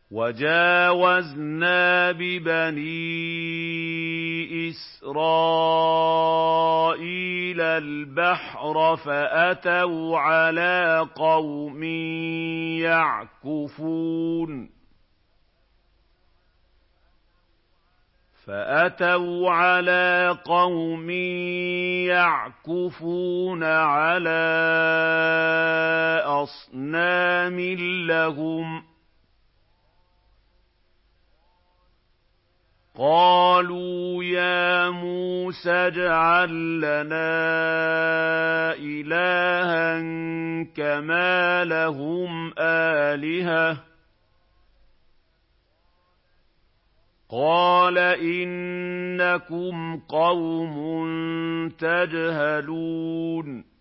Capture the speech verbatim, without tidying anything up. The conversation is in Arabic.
وَجَاوَزْنَا بِبَنِي إِسْرَائِيلَ الْبَحْرَ فَأَتَوْا عَلَىٰ قَوْمٍ يَعْكُفُونَ فَأَتَوْا عَلَىٰ قَوْمٍ يَعْكُفُونَ عَلَىٰ أَصْنَامٍ لَّهُمْ ۚ قَالُوا يَا مُوسَى اجْعَل لَّنَا إِلَٰهًا كَمَا لَهُمْ آلِهَةٌ ۚ قَالَ إِنَّكُمْ قَوْمٌ تَجْهَلُونَ